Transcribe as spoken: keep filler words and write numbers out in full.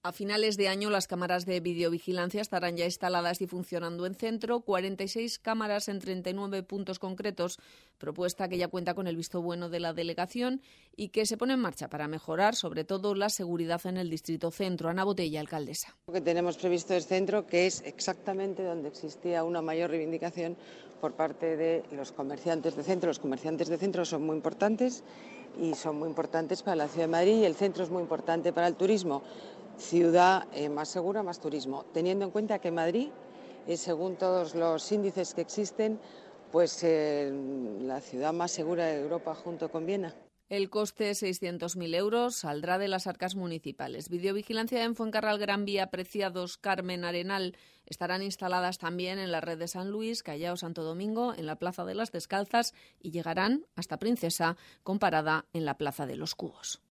A finales de año, las cámaras de videovigilancia estarán ya instaladas y funcionando en centro, cuarenta y seis cámaras en treinta y nueve puntos concretos, propuesta que ya cuenta con el visto bueno de la delegación y que se pone en marcha para mejorar, sobre todo, la seguridad en el distrito centro. Ana Botella, alcaldesa. Lo que tenemos previsto es centro, que es exactamente donde existía una mayor reivindicación por parte de los comerciantes de centro. Los comerciantes de centro son muy importantes y son muy importantes para la ciudad de Madrid, y el centro es muy importante para el turismo. Ciudad eh, más segura, más turismo, teniendo en cuenta que Madrid es, según todos los índices que existen, pues eh, la ciudad más segura de Europa junto con Viena. El coste, seiscientos mil euros, saldrá de las arcas municipales. Videovigilancia en Fuencarral, Gran Vía, Preciados, Carmen, Arenal estarán instaladas también en la red de San Luis, Callao, Santo Domingo, en la Plaza de las Descalzas y llegarán hasta Princesa, con parada en la Plaza de los Cubos.